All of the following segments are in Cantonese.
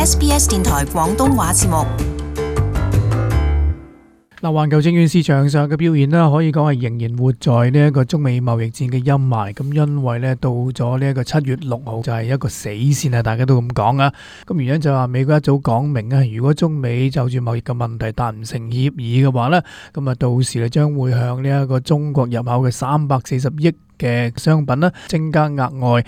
SBS 電台廣東話節目。 嗱，環球證券市場上嘅表現咧，可以講係仍然活在呢一個中美貿易戰嘅陰霾。咁因為咧到咗呢一個7月6號就係一個死線啊，大家都咁講啊。咁原因就係話美國一早講明啊，如果中美就住貿易嘅問題達唔成協議嘅話咧，咁啊到時咧將會向呢一個中國入口嘅340億嘅商品啦，增加額外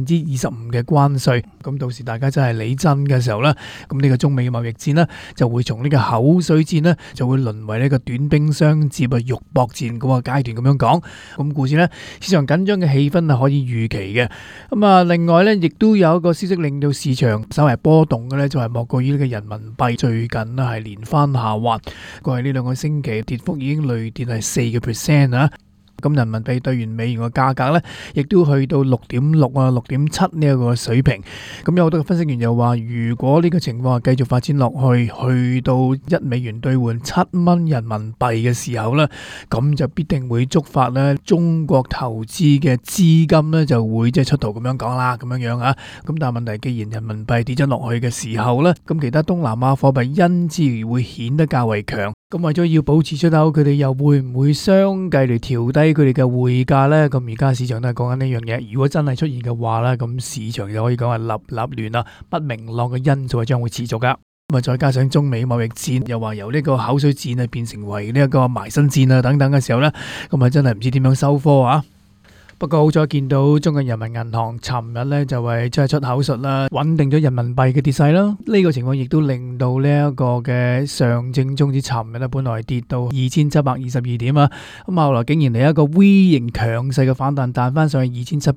25%嘅關稅。咁到時大家真係理真嘅時候咧，咁呢個中美貿易戰咧就會從呢個口水戰咧就會淪為呢個短兵相接啊肉搏戰嗰個階段咁樣講。咁故此咧，市場緊張嘅氣氛係可以預期嘅。咁啊，另外咧亦都有一個消息令到市場稍為波動嘅咧，就係莫過於呢個人民幣最近咧係連番下滑，過去呢2個星期跌幅已經累跌係4%啊。咁人民幣兌完美元嘅價格咧，亦都去到6.6啊、6.7呢一個水平。咁有好多嘅分析員又話，如果呢個情況繼續發展落去，去到1美元兌換7蚊人民幣嘅時候咧，咁就必定會觸發咧中國投資嘅資金咧就會即係出逃咁樣講啦，咁樣樣啊。咁但係問題，既然人民幣跌咗落去嘅時候咧，咁其他東南亞貨幣因之而會顯得較為強。咁為咗要保持出口，佢哋又會唔會相繼嚟調低佢哋嘅匯價呢？咁而家市場都係講緊呢樣嘢。如果真係出現嘅話呢，咁市場就可以講係立亂啦，不明朗嘅因素係將會持續噶。咁啊，再加上中美貿易戰又話由呢個口水戰啊變成為呢一個埋身戰啊等等嘅時候呢，咁啊真係唔知點樣收科啊！不過好彩見到中國人民銀行尋日咧就係即係出口術啦，穩定咗人民幣嘅跌勢啦。呢個情況亦都令到呢一個嘅上證綜指尋日咧本來跌到2722點啊，咁後來竟然嚟一個 V 型強勢嘅反彈，彈翻上去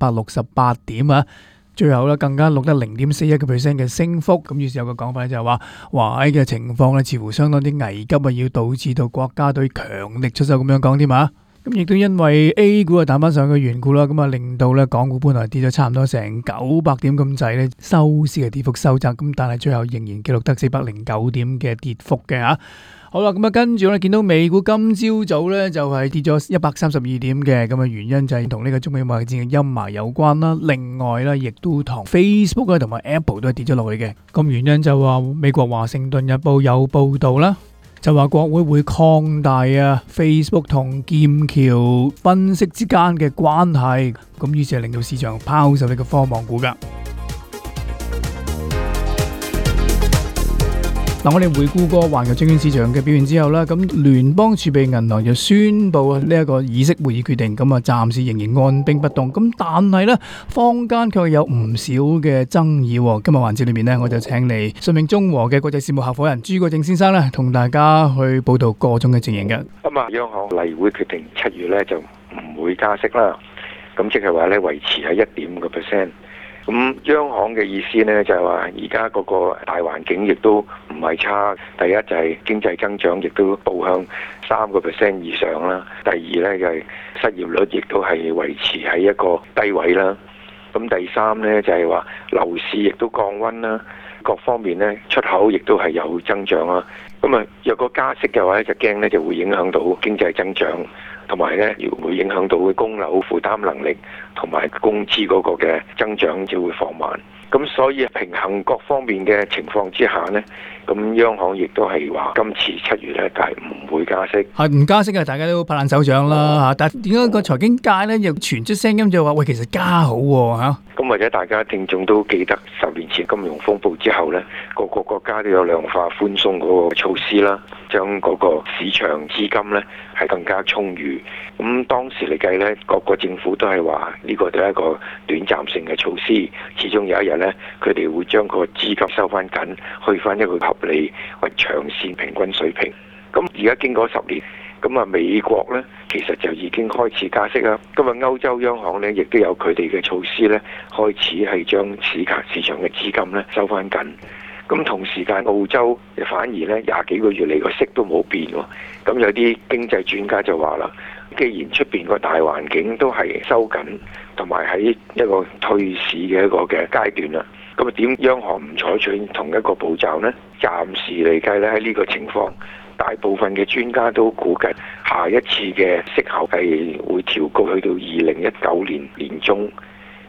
2768點啊。最後咧更加錄得0.41% 嘅升幅。咁於是有個講法就係話，哇嘅情況咧似乎相當啲危急啊，要導致到國家隊強力出手咁樣講添啊。咁亦都因為 A 股啊彈翻上嘅緣故啦，咁啊令到咧港股本來跌咗差唔多成900點咁滯咧，收市嘅跌幅收窄，咁但係最後仍然記錄得409點嘅跌幅嘅嚇。好啦，咁啊跟住咧見到美股今朝早咧就係跌咗132點嘅，咁啊原因就係同呢個中美貿易戰嘅陰霾有關啦。另外咧亦都同 Facebook 同埋 Apple 都係跌咗落去嘅。咁原因就話美國華盛頓日報有報導啦。就話國會擴大Facebook 同劍橋分析之間嘅關係，咁於是係令到市場拋售呢個科網股㗎。嗱，我哋回顧過環球證券市場嘅表現之後啦，咁聯邦儲備銀行就宣布呢一個議息會議決定，咁啊暫時仍然按兵不動。咁但係呢，坊間卻有唔少嘅爭議。今日環節裏面呢，我就請嚟信明中和嘅國際事務合夥人朱國正先生呢，同大家去報道各種嘅情形嘅。 咁啊，央行例會決定7月呢就唔會加息啦，咁即係話呢維持喺1.5%。咁央行嘅意思呢，就係話而家嗰個大環境亦都唔係差，第一就係經濟增長亦都步向3% 以上啦，第二呢，就係失業率亦都係維持喺一個低位啦。咁第三呢，就係話樓市亦都降溫啦，各方面呢，出口亦都係有增長啦。咁啊，若果加息嘅話咧，就驚呢就會影響到經濟增長，同埋呢會影響到供樓負擔能力同埋工資嗰個嘅增長就會放慢。咁所以平衡各方面嘅情況之下呢，咁央行亦都係話今次7月呢，係唔會加息。 係唔加息嘅，大家都拍爛手掌啦嚇。但係點解個財經界呢又傳出聲音就話喂，其實加好喎嚇？ 咁或者大家聽眾都記得10年前金融風暴之後呢，各個國家都有量化寬鬆嗰個措施啦，將嗰個市場資金呢係更加充裕。咁當時嚟計呢，各個政府都係話呢個都係一個短暫性嘅措施，始終有一日呢，佢哋會將個資金收翻緊，去翻一個合理或長線平均水平。咁而家經過10年。咁啊，美國咧其實就已經開始加息啦。今日歐洲央行咧亦都有佢哋嘅措施咧，開始係將市場嘅資金咧收翻緊。咁同時間澳洲反而咧20幾個月嚟個息都冇變喎。咁有啲經濟專家就話啦，既然出邊個大環境都係收緊，同埋喺一個退市嘅一個嘅階段啦，咁啊點央行唔採取同一個步驟呢？暫時嚟計咧喺呢個情況。大部分嘅專家都估計下一次嘅息口係會調高去到2019年年中，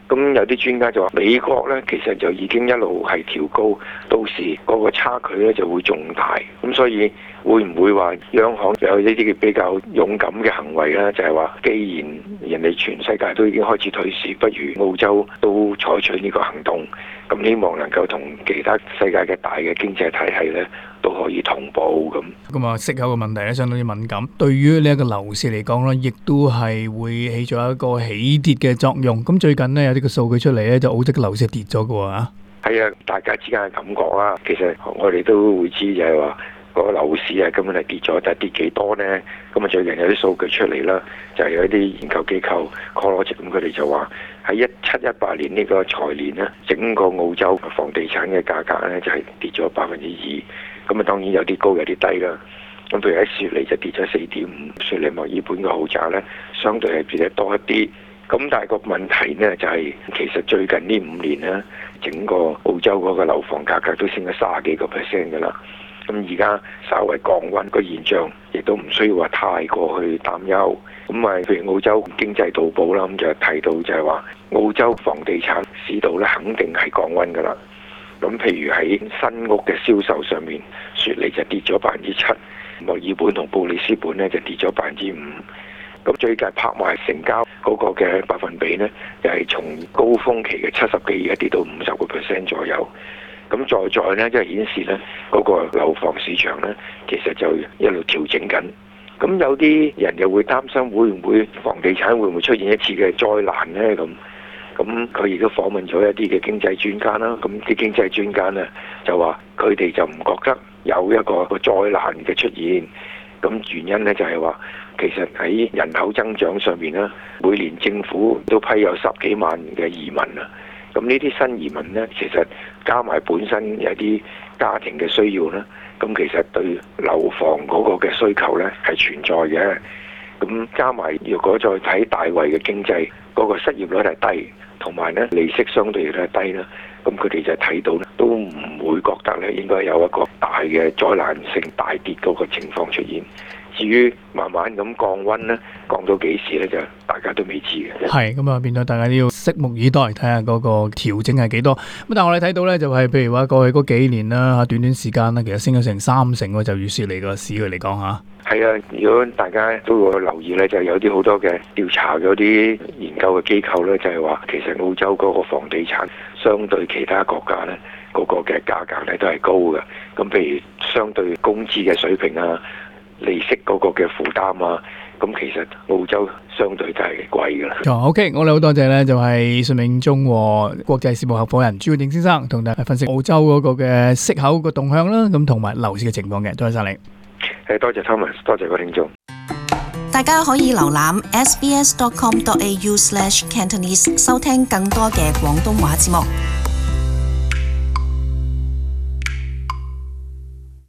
咁有啲專家就話美國呢其實就已經一路係調高，到時嗰個差距呢就會仲大。咁所以會唔會話央行有呢啲比較勇敢嘅行為呢？就係話，既然人哋全世界都已經開始退市，不如澳洲都採取呢個行動。咁希望能夠同其他世界嘅大嘅經濟體系呢都可以同步咁。 咁啊，息口嘅問題咧相當之敏感，對於呢一個樓市嚟講咧，亦都係會起咗一個起跌嘅作用。咁最近呢，有啲個數據出嚟咧，就澳洲嘅樓市跌咗嘅喎。 係啊，大家之間嘅感覺啦，其實我哋都會知就係話，個樓市啊根本係跌咗，但係跌幾多呢？咁啊最近有啲數據出嚟啦，就係有一啲研究機構 CoreLogic 咁佢哋就話喺17-18年呢個財年呢，整個澳洲房地產嘅價格呢就係跌咗2%。咁啊當然有啲高有啲低啦。咁譬如喺雪梨就跌咗4.5%，雪梨墨爾本嘅豪宅呢相對係跌得多一啲。咁但係個問題呢就係，其實最近呢5年呢，整個澳洲嗰個樓房價格都升咗30幾個%㗎啦。咁而家稍微降溫個現象，亦都唔需要話太過去擔憂。咁啊，譬如澳洲經濟導報啦，咁就提到就係話，澳洲房地產市道咧肯定係降溫㗎啦。咁譬如喺新屋嘅銷售上面，雪梨就跌咗7%，墨爾本同布里斯本咧就跌咗5%。咁最近拍賣成交嗰個嘅百分比呢，又係從高峰期嘅70幾，而家跌到50% 左右。咁在呢，即係顯示呢嗰個樓房市場呢，其實就一路調整緊。咁有啲人又會擔心，會唔會房地產會唔會出現一次嘅災難呢？咁佢亦都訪問咗一啲嘅經濟專家啦。咁啲經濟專家呢，就話，佢哋就唔覺得有一個災難嘅出現。咁原因呢，就係話，其實喺人口增長上面呢，每年政府都批有10幾萬嘅移民啊。咁呢啲新移民呢，其實加埋本身有啲家庭嘅需要呢，咁其實對樓房嗰個嘅需求呢係存在嘅。咁加埋如果再睇大圍嘅經濟，嗰個失業率係低，同埋呢利息相對亦都係低啦。咁佢哋就睇到呢，都唔會覺得呢應該有一個大嘅災難性大跌嗰個情況出現。至於慢慢咁降溫呢，降到幾時呢？就大家都未知嘅。係咁啊，變咗大家都要拭目以待，睇下嗰個調整係幾多。咁但係我哋睇到呢，就係譬如話過去嗰幾年啦，短短時間啦，其實升咗成30%喎，就以雪梨個市佢嚟講嚇。係啊，如果大家都會留意呢，就有啲好多嘅調查嗰啲研究嘅機構呢，就係話其實澳洲嗰個房地產相對其他國家呢，嗰個嘅價格呢都係高嘅。咁譬如相對工資嘅水平啊，利息嗰個嘅負擔啊，咁其實澳洲相對都係貴噶啦。 OK， 我哋好多謝呢，就係信永中和國際事務合夥人朱耀定先生同大家分析澳洲嗰個嘅息口個動向啦，咁同埋樓市嘅情況嘅，多謝晒你。 多謝 Thomas， 多謝個聽眾。 大家可以瀏覽 sbs.com.au/Cantonese 收聽更多嘅廣東話節目。